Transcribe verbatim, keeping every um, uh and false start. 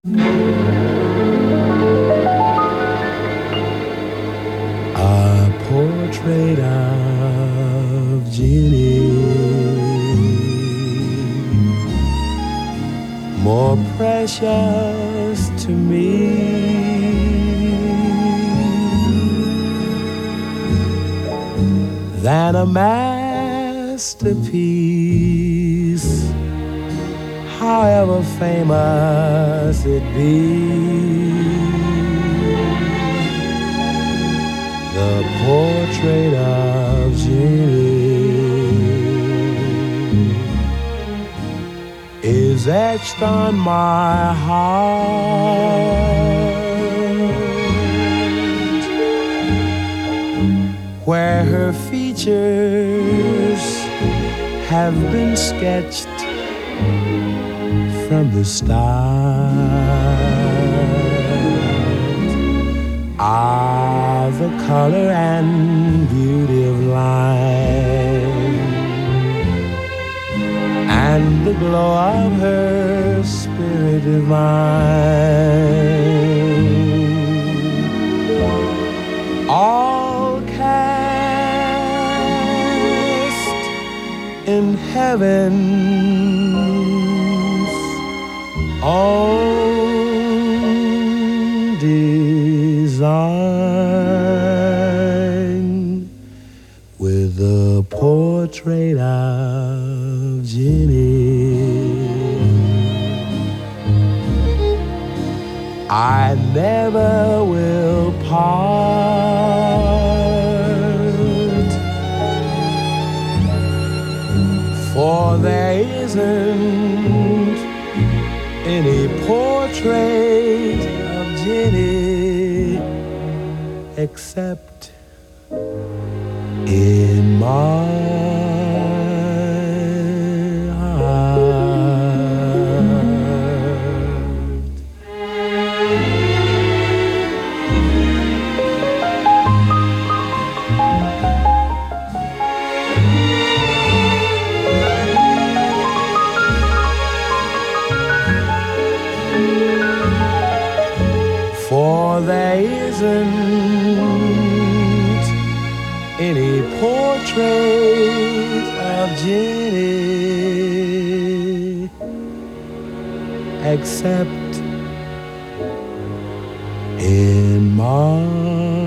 A portrait of Jeannie, more precious to me than a masterpiece, however famous it be. The portrait of Jeannie is etched on my heart, where her features have been sketched from the start. Ah, the color and beauty of line, and the glow of her spirit divine, all cast in heaven's own design, with the portrait of Jeannie. I never will part, for there isn't any portrait of Jeannie except in my heart. For there isn't any portrait of Jeannie except in my